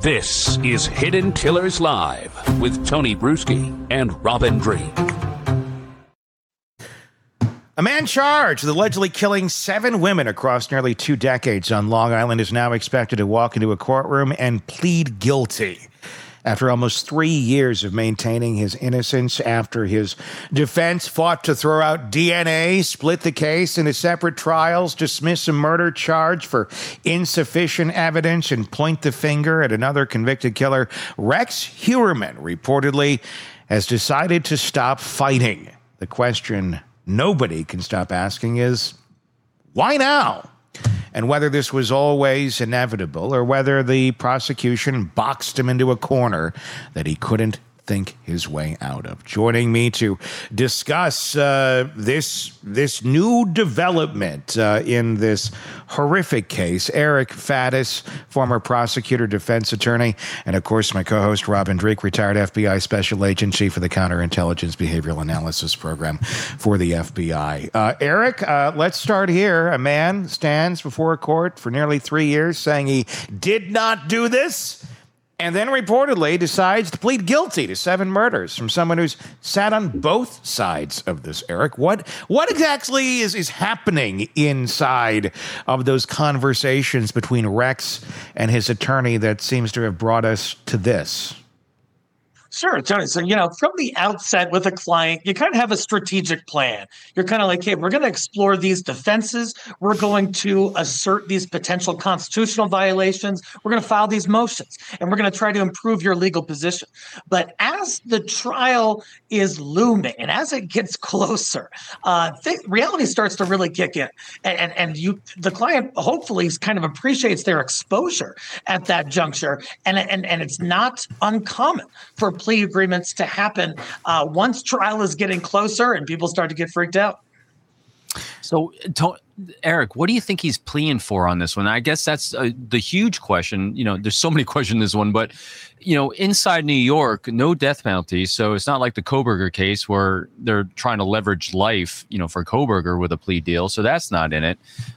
This is Hidden Killers Live with Tony Bruschi and Robin Drake. A man charged with allegedly killing 7 women across nearly 2 decades on Long Island is now expected to walk into a courtroom and plead guilty after almost 3 years of maintaining his innocence after his defense fought to throw out DNA, split the case into separate trials, dismiss a murder charge for insufficient evidence, and point the finger at another convicted killer. Rex Heuermann reportedly has decided to stop fighting. The question nobody can stop asking is, why now? And whether this was always inevitable or whether the prosecution boxed him into a corner that he couldn't think his way out of. Joining me to discuss this new development in this horrific case, Eric Faddis, former prosecutor, defense attorney, and of course my co-host Robin Drake, retired FBI special agent, chief of the Counterintelligence Behavioral Analysis Program for the FBI. Eric, let's start here. A man stands before a court for nearly 3 years saying he did not do this, and then reportedly decides to plead guilty to 7 murders from someone who's sat on both sides of this, Eric. What exactly is happening inside of those conversations between Rex and his attorney that seems to have brought us to this? Sure, Tony. So, from the outset with a client, you kind of have a strategic plan. You're kind of like, hey, we're going to explore these defenses. We're going to assert these potential constitutional violations. We're going to file these motions, and we're going to try to improve your legal position. But as the trial is looming and as it gets closer, reality starts to really kick in. And the client hopefully kind of appreciates their exposure at that juncture. And it's not uncommon for plea agreements to happen once trial is getting closer and people start to get freaked out. So, Eric, what do you think he's pleading for on this one? I guess that's the huge question. There's so many questions in this one, but, inside New York, no death penalty. So it's not like the Kohberger case where they're trying to leverage life, for Kohberger with a plea deal. So that's not in it.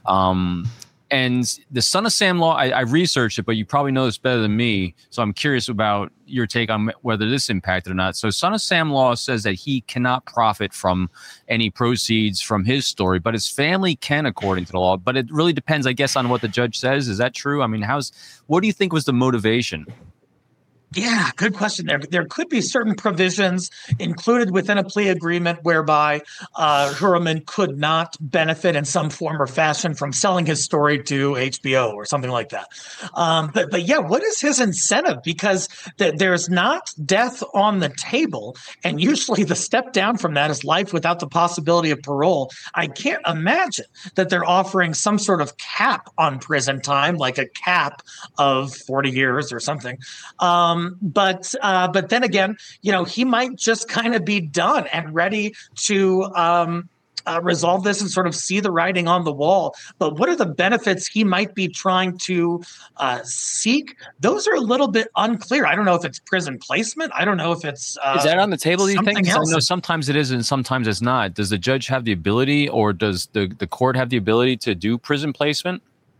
And the Son of Sam law, I researched it, but you probably know this better than me. So I'm curious about your take on whether this impacted or not. So Son of Sam law says that he cannot profit from any proceeds from his story, but his family can, according to the law. But it really depends, I guess, on what the judge says. Is that true? I mean, what do you think was the motivation? Yeah, good question there. There could be certain provisions included within a plea agreement whereby Heuermann could not benefit in some form or fashion from selling his story to HBO or something like that. But yeah, what is his incentive? Because there's not death on the table, and usually the step down from that is life without the possibility of parole. I can't imagine that they're offering some sort of cap on prison time, like a cap of 40 years or something. But then again, he might just kind of be done and ready to resolve this and sort of see the writing on the wall. But what are the benefits he might be trying to seek? Those are a little bit unclear. I don't know if it's prison placement. I don't know if it's is that on the table, do you think? Else. I know sometimes it is and sometimes it's not. Does the judge have the ability, or does the court have the ability to do prison placement?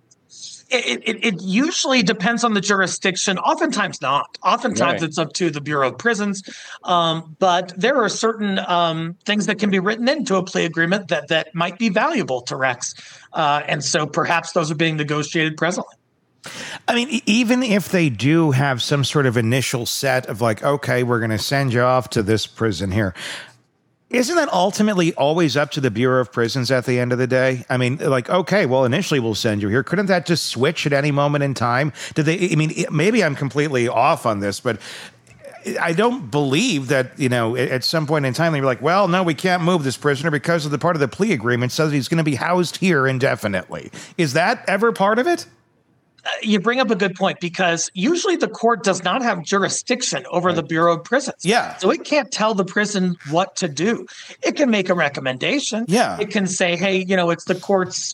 It usually depends on the jurisdiction. Oftentimes not. Oftentimes It's up to the Bureau of Prisons. But there are certain things that can be written into a plea agreement that might be valuable to Rex. And so perhaps those are being negotiated presently. I mean, even if they do have some sort of initial set of like, okay, we're going to send you off to this prison here, isn't that ultimately always up to the Bureau of Prisons at the end of the day? I mean, like, okay, well, initially we'll send you here. Couldn't that just switch at any moment in time? Maybe I'm completely off on this, but I don't believe that, at some point in time, they were like, well, no, we can't move this prisoner because of the part of the plea agreement says he's going to be housed here indefinitely. Is that ever part of it? You bring up a good point, because usually the court does not have jurisdiction over the Bureau of Prisons. Yeah. So it can't tell the prison what to do. It can make a recommendation. Yeah. It can say, hey, it's the court's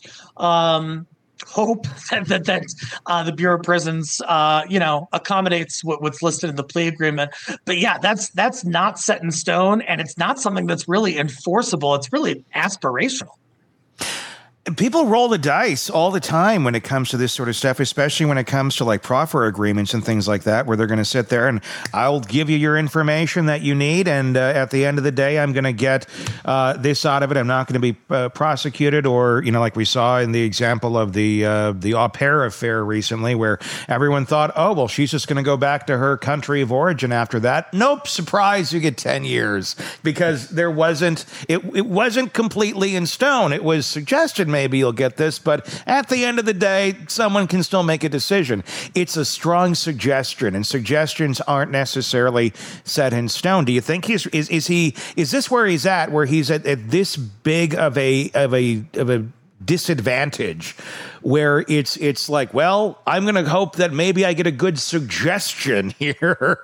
hope that the Bureau of Prisons, accommodates what's listed in the plea agreement. But yeah, that's not set in stone, and it's not something that's really enforceable. It's really aspirational. People roll the dice all the time when it comes to this sort of stuff, especially when it comes to like proffer agreements and things like that, where they're going to sit there and I'll give you your information that you need. And at the end of the day, I'm going to get this out of it. I'm not going to be prosecuted, or, like we saw in the example of the au pair affair recently, where everyone thought, oh, well, she's just going to go back to her country of origin after that. Nope. Surprise. You get 10 years because it wasn't completely in stone. It was suggested maybe you'll get this, but at the end of the day, someone can still make a decision. It's a strong suggestion, and suggestions aren't necessarily set in stone. Do you think is this where he's at, where he's at this big of a disadvantage, where it's like, well, I'm going to hope that maybe I get a good suggestion here,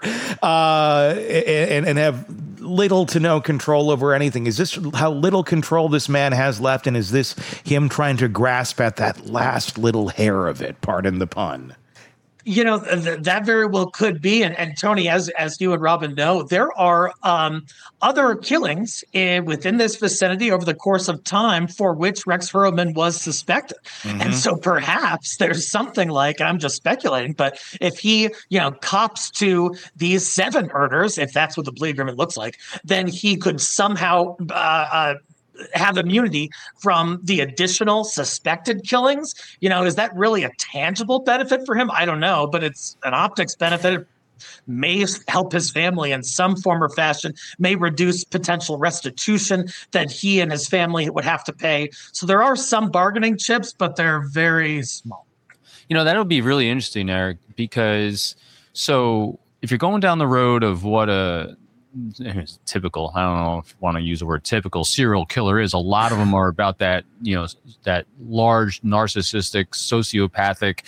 and have little to no control over anything? Is this how little control this man has left, and is this him trying to grasp at that last little hair of it? Pardon the pun. That very well could be. And Tony, as you and Robin know, there are other killings within this vicinity over the course of time for which Rex Heuermann was suspected. Mm-hmm. And so perhaps there's something like, I'm just speculating, but if he, cops to these 7 murders, if that's what the plea agreement looks like, then he could somehow have immunity from the additional suspected killings. Is that really a tangible benefit for him? I don't know, but it's an optics benefit. It may help his family in some form or fashion, may reduce potential restitution that he and his family would have to pay. So there are some bargaining chips, but they're very small. That'll be really interesting, Eric, because if you're going down the road of what a typical, I don't know if I want to use the word typical serial killer is, a lot of them are about that, that large narcissistic, sociopathic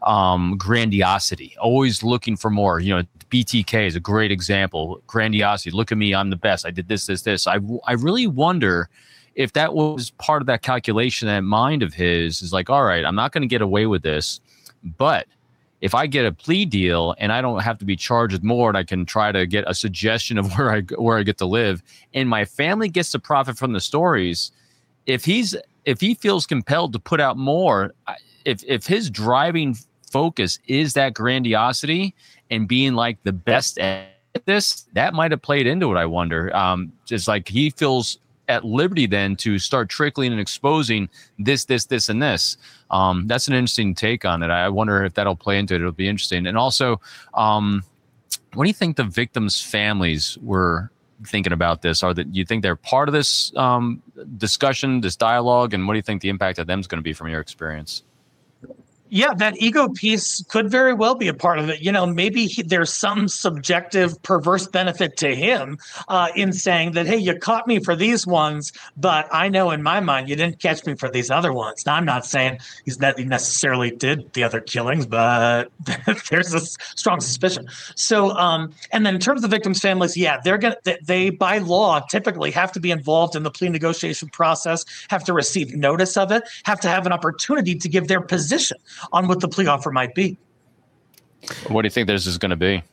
grandiosity, always looking for more. BTK is a great example. Grandiosity. Look at me. I'm the best. I did this. I really wonder if that was part of that calculation, that mind of his is like, all right, I'm not going to get away with this, but if I get a plea deal and I don't have to be charged with more, and I can try to get a suggestion of where I get to live, and my family gets to profit from the stories, if he feels compelled to put out more, if his driving focus is that grandiosity and being like the best at this, that might have played into it. I wonder. Just like he feels at liberty then to start trickling and exposing this, and this. That's an interesting take on it. I wonder if that'll play into it. It'll be interesting. And also, what do you think the victims' families were thinking about this? You think they're part of this discussion, this dialogue? And what do you think the impact of them is going to be from your experience? Yeah, that ego piece could very well be a part of it. Maybe there's some subjective perverse benefit to him in saying that, hey, you caught me for these ones, but I know in my mind you didn't catch me for these other ones. Now, I'm not saying he necessarily did the other killings, but there's a strong suspicion. So, and then in terms of the victims' families, yeah, they by law typically have to be involved in the plea negotiation process, have to receive notice of it, have to have an opportunity to give their position on what the plea offer might be. What do you think this is going to be?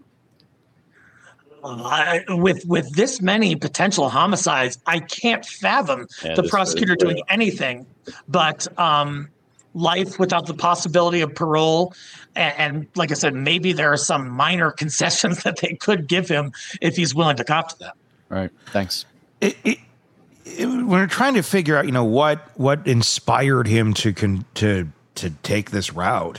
With this many potential homicides, I can't fathom the prosecutor doing anything but life without the possibility of parole. And like I said, maybe there are some minor concessions that they could give him if he's willing to cop to that. All right. Thanks. We're trying to figure out, what inspired him to take this route.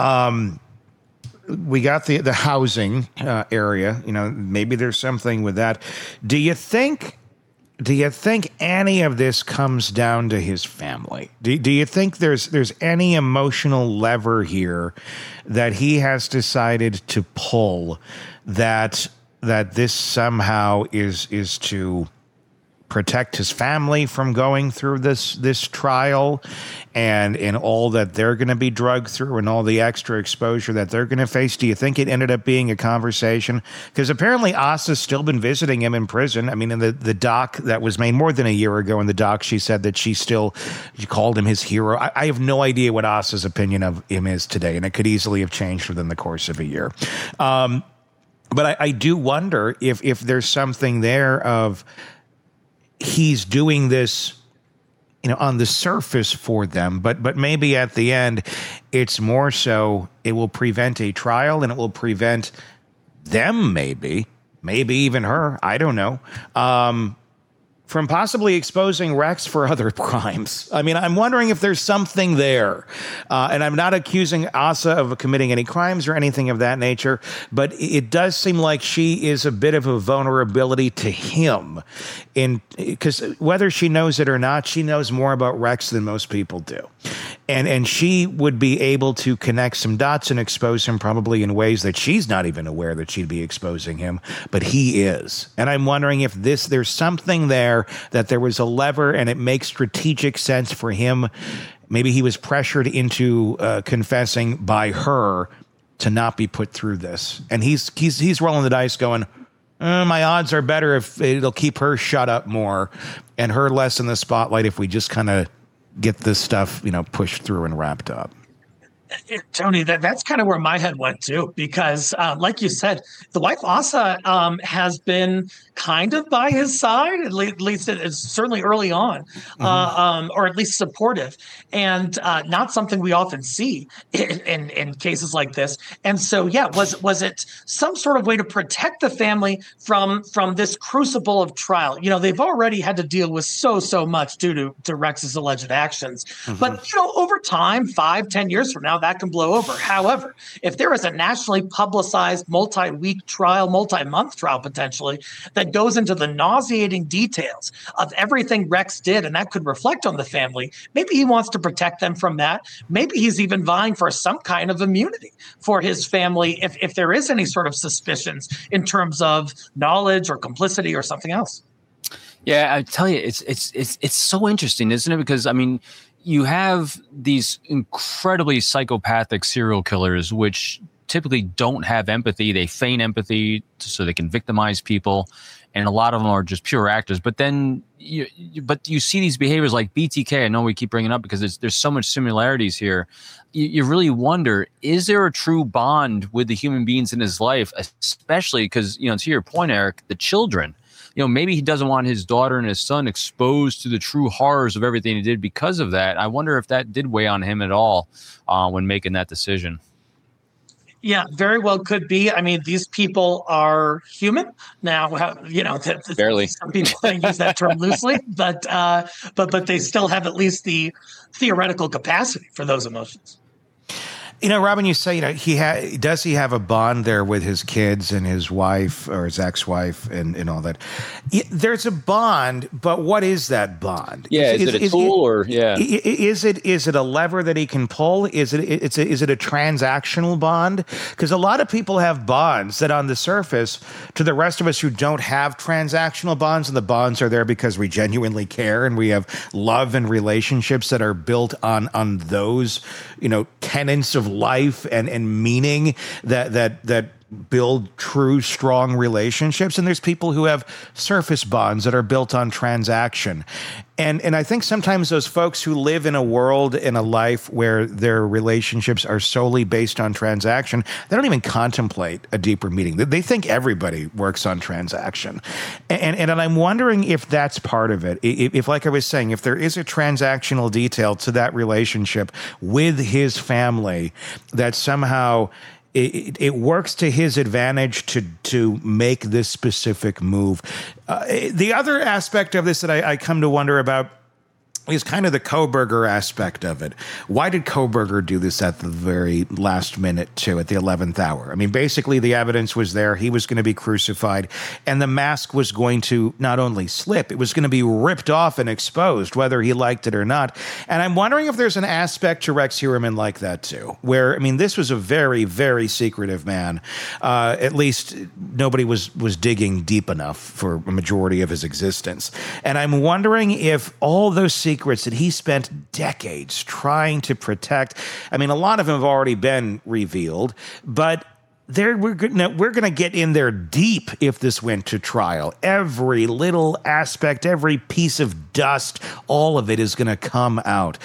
We got the housing area. Maybe there's something with that. Do you think any of this comes down to his family? Do you think there's any emotional lever here that he has decided to pull that this somehow is to protect his family from going through this trial and all that they're going to be drugged through and all the extra exposure that they're going to face? Do you think it ended up being a conversation? Because apparently Asa's still been visiting him in prison. I mean, in the doc that was made more than a year ago in the doc, she said that she called him his hero. I have no idea what Asa's opinion of him is today, and it could easily have changed within the course of a year. But I do wonder if there's something there of he's doing this on the surface for them, but maybe at the end, it's more so it will prevent a trial and it will prevent them, maybe even her, I don't know, from possibly exposing Rex for other crimes. I mean, I'm wondering if there's something there. And I'm not accusing Asa of committing any crimes or anything of that nature, but it does seem like she is a bit of a vulnerability to him. Because whether she knows it or not, she knows more about Rex than most people do. And she would be able to connect some dots and expose him probably in ways that she's not even aware that she'd be exposing him, but he is. And I'm wondering if there's something there, that there was a lever and it makes strategic sense for him. Maybe he was pressured into confessing by her to not be put through this. And he's rolling the dice going, my odds are better if it'll keep her shut up more and her less in the spotlight if we just kind of get this stuff, pushed through and wrapped up. Tony, that's kind of where my head went too, because like you said, the wife Asa has been kind of by his side, at least it's certainly early on, or at least supportive, and not something we often see in cases like this. And so, yeah, was it some sort of way to protect the family from this crucible of trial? They've already had to deal with so much due to Rex's alleged actions, but over time, 5-10 years from now, that can blow over. However, if there is a nationally publicized multi-week trial, multi-month trial potentially, that goes into the nauseating details of everything Rex did, and that could reflect on the family, maybe he wants to protect them from that. Maybe he's even vying for some kind of immunity for his family if there is any sort of suspicions in terms of knowledge or complicity or something else. Yeah, I tell you, it's so interesting, isn't it? Because, I mean, you have these incredibly psychopathic serial killers, which typically don't have empathy. They feign empathy so they can victimize people. And a lot of them are just pure actors. But then you see these behaviors like BTK. I know we keep bringing it up because there's so much similarities here. You really wonder, is there a true bond with the human beings in his life, especially because, to your point, Eric, the children. Maybe he doesn't want his daughter and his son exposed to the true horrors of everything he did because of that. I wonder if that did weigh on him at all when making that decision. Yeah, very well could be. I mean, these people are human. Now, barely. Some people use that term loosely, but they still have at least the theoretical capacity for those emotions. Robin, you say, does he have a bond there with his kids and his wife or his ex-wife and all that? There's a bond, but what is that bond? Yeah, is it a tool or yeah? Is it a lever that he can pull? Is it a transactional bond? Because a lot of people have bonds that on the surface, to the rest of us who don't have transactional bonds, and the bonds are there because we genuinely care and we have love and relationships that are built on those, tenets of life and meaning that build true, strong relationships. And there's people who have surface bonds that are built on transaction. And I think sometimes those folks who live in a world, in a life where their relationships are solely based on transaction, they don't even contemplate a deeper meaning. They think everybody works on transaction. And I'm wondering if that's part of it. If, like I was saying, if there is a transactional detail to that relationship with his family that somehow it works to his advantage to make this specific move. The other aspect of this that I come to wonder about is kind of the Kohberger aspect of it. Why did Kohberger do this at the very last minute, too, at the 11th hour? I mean, basically, the evidence was there. He was going to be crucified, and the mask was going to not only slip, it was going to be ripped off and exposed, whether he liked it or not. And I'm wondering if there's an aspect to Rex Heuermann like that, too, where, I mean, this was a very, very secretive man. At least nobody was digging deep enough for a majority of his existence. And I'm wondering if all those secrets that he spent decades trying to protect, I mean, a lot of them have already been revealed, but we're going to get in there deep if this went to trial. Every little aspect, every piece of dust, all of it is going to come out.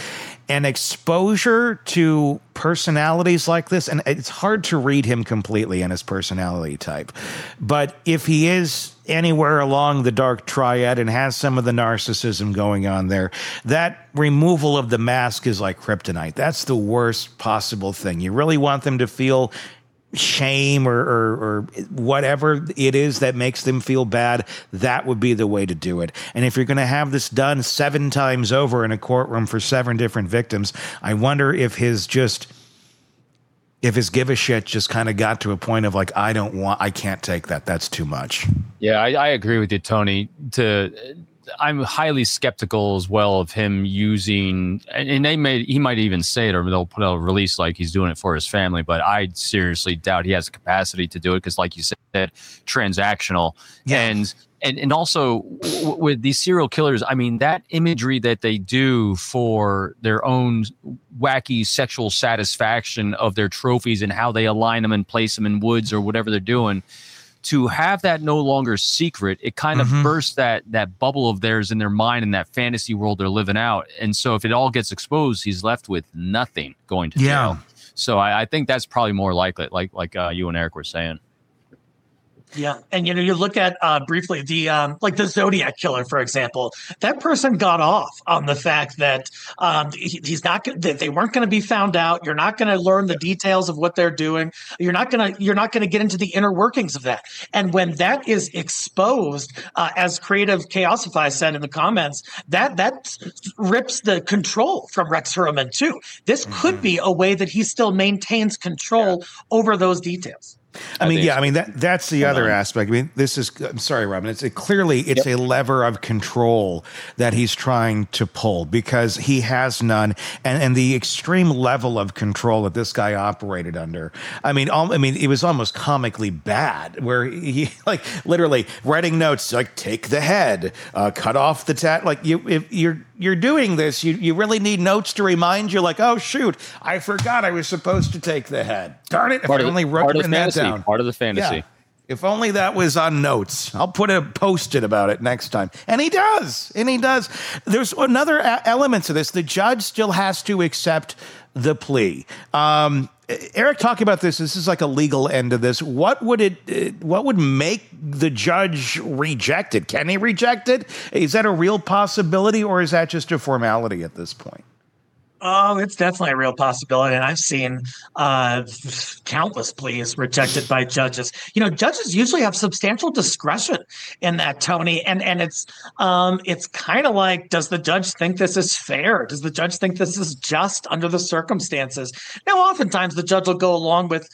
and exposure to personalities like this, and it's hard to read him completely in his personality type, but if he is anywhere along the dark triad and has some of the narcissism going on there, that removal of the mask is like kryptonite. That's the worst possible thing. You really want them to feel shame or whatever it is that makes them feel bad. That would be the way to do it. And if you're going to have this done 7 times over in a courtroom for 7 different victims, I wonder if his give a shit just kind of got to a point of like, I can't take that. That's too much. Yeah, I agree with you, Tony. I'm highly skeptical as well of him using, and he might even say it, or they'll put out a release like he's doing it for his family, but I seriously doubt he has the capacity to do it because, like you said, transactional. Yeah. And also with these serial killers, I mean, that imagery that they do for their own wacky sexual satisfaction of their trophies and how they align them and place them in woods or whatever they're doing, to have that no longer secret, it kind of bursts that bubble of theirs in their mind and that fantasy world they're living out. And so if it all gets exposed, he's left with nothing going to jail. So I think that's probably more likely, like you and Eric were saying. Yeah, and you look at briefly the like the Zodiac killer, for example. That person got off on the fact that he's not. They weren't going to be found out. You're not going to learn the details of what they're doing. You're not going to get into the inner workings of that. And when that is exposed, as Creative Chaosify said in the comments, that rips the control from Rex Heuermann too. This could be a way that he still maintains control over those details. I mean, that's the other aspect. I mean, I'm sorry, Robin. It's a lever of control that he's trying to pull because he has none, and the extreme level of control that this guy operated under. I mean, it was almost comically bad, where he like literally writing notes like take the head, cut off the tat. Like if you're doing this, you really need notes to remind you. Like, oh shoot, I forgot I was supposed to take the head. Darn it! If I only wrote that down. Part of the fantasy. Yeah. If only that was on notes. I'll put a Post-it about it next time. And he does. There's another element to this. The judge still has to accept the plea. Eric, talk about this. This is like a legal end of this. What would make the judge reject it? Can he reject it? Is that a real possibility, or is that just a formality at this point? Oh, it's definitely a real possibility. And I've seen countless pleas rejected by judges. Judges usually have substantial discretion in that, Tony. And it's kind of like, does the judge think this is fair? Does the judge think this is just under the circumstances? Now, oftentimes the judge will go along with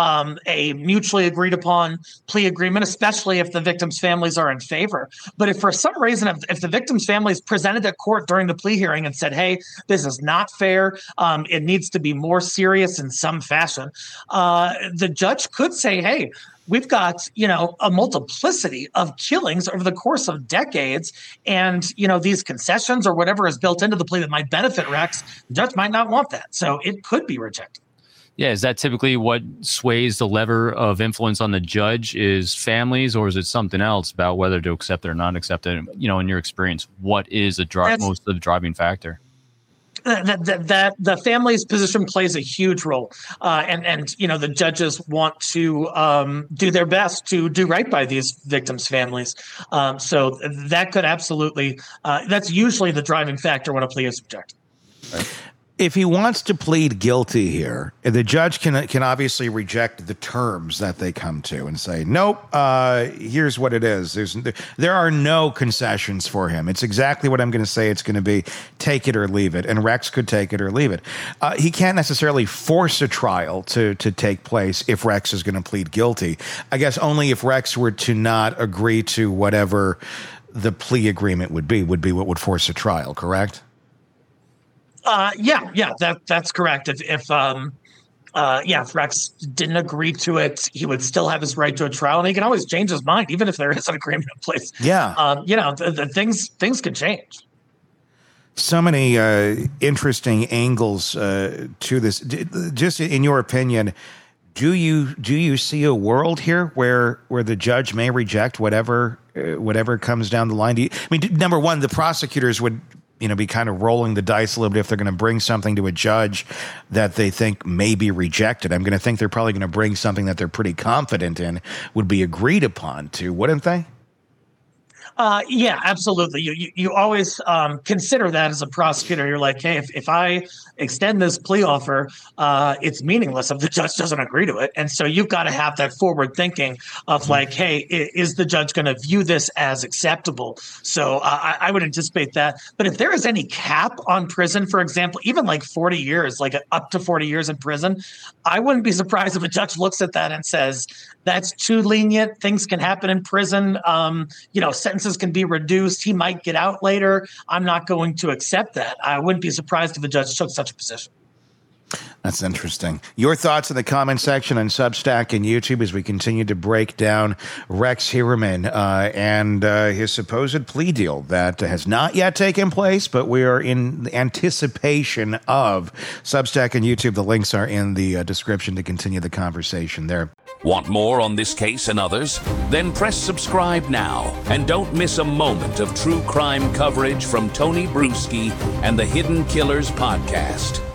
a mutually agreed upon plea agreement, especially if the victims' families are in favor. But if for some reason, if the victims' families presented at court during the plea hearing and said, hey, this is not fair, it needs to be more serious in some fashion, the judge could say, hey, we've got, a multiplicity of killings over the course of decades. And, these concessions or whatever is built into the plea that might benefit Rex, the judge might not want that. So it could be rejected. Yeah, is that typically what sways the lever of influence on the judge, is families, or is it something else about whether to accept it or not accept it? In your experience, what is most of the driving factor? That the family's position plays a huge role, and the judges want to do their best to do right by these victims' families. So that could absolutely that's usually the driving factor when a plea is rejected. Right. If he wants to plead guilty here, the judge can obviously reject the terms that they come to and say, nope, here's what it is. There are no concessions for him. It's exactly what I'm going to say it's going to be. Take it or leave it. And Rex could take it or leave it. He can't necessarily force a trial to take place if Rex is going to plead guilty. I guess only if Rex were to not agree to whatever the plea agreement would be what would force a trial, correct? That's correct. If Rex didn't agree to it, he would still have his right to a trial, and he can always change his mind, even if there is an agreement in place. Yeah. The things can change. So many interesting angles to this. Just in your opinion, do you see a world here where the judge may reject whatever comes down the line? Number one, the prosecutors would be kind of rolling the dice a little bit if they're going to bring something to a judge that they think may be rejected. I'm going to think they're probably going to bring something that they're pretty confident in would be agreed upon too, wouldn't they? Yeah, absolutely. You always consider that as a prosecutor. You're like, hey, if I extend this plea offer, it's meaningless if the judge doesn't agree to it. And so you've got to have that forward thinking of like, hey, is the judge going to view this as acceptable? So I would anticipate that. But if there is any cap on prison, for example, even like 40 years, like up to 40 years in prison, I wouldn't be surprised if a judge looks at that and says, that's too lenient. Things can happen in prison. Sentences can be reduced. He might get out later. I'm not going to accept that. I wouldn't be surprised if the judge took such a position. That's interesting. Your thoughts in the comment section on Substack and YouTube as we continue to break down Rex Heuermann and his supposed plea deal that has not yet taken place, but we are in anticipation of. Substack and YouTube, the links are in the description to continue the conversation there. Want more on this case and others? Then press subscribe now and don't miss a moment of true crime coverage from Tony Bruschi and the Hidden Killers podcast.